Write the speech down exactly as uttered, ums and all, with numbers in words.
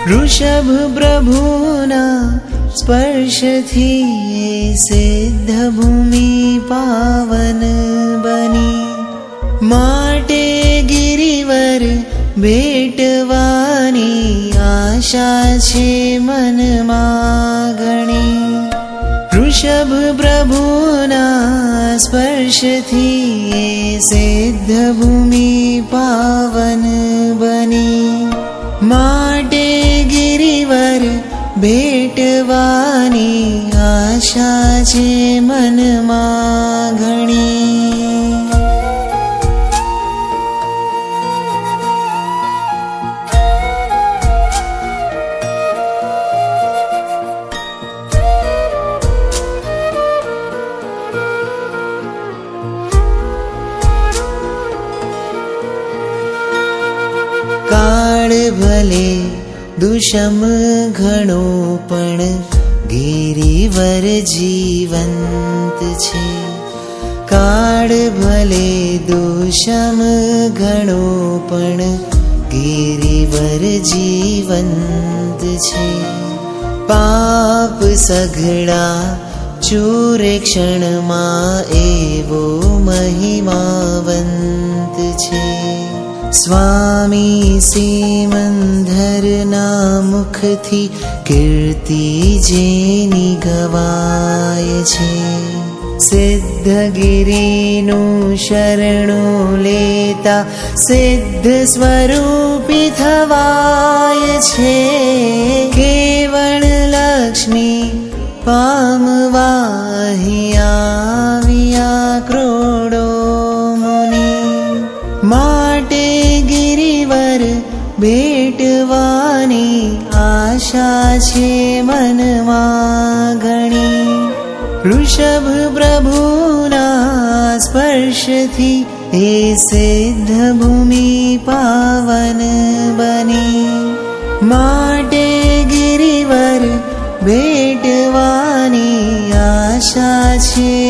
ऋषभ प्रभुना स्पर्शथी सिद्ध भूमि पावन बनी। माटे गिरिवर भेटवानी आशा छे मनमा घणी। ऋषभ प्रभुना स्पर्शथी सिद्ध भूमि पावन बनी। माटे गिरिवर भेटवानी आशा छे मनमा घणी। काळ भले दुषम घणो पण गिरिवर जीवंत छे। काळ भले दुषम घणो पण गिरिवर जीवंत छे। पाप सघळा चूरे क्षणमा एवो महिमावंत छे। स्वामी सिमंदरना मुखथी कीर्ति जेनी गवाय छे। सिद्धगिरिनु शरणु लेता सिद्ध स्वरूपी थवाय छे। केवल लक्ष्मी पामवाही आविया क्रोडो मुनि। माटे गिरिवर भेटवानी आशा छे मनमा घणी। ऋषभ प्रभुना स्पर्शथी ए सिद्ध भूमि पावन बनी। माटे गिरिवर भेटवानी आशा छे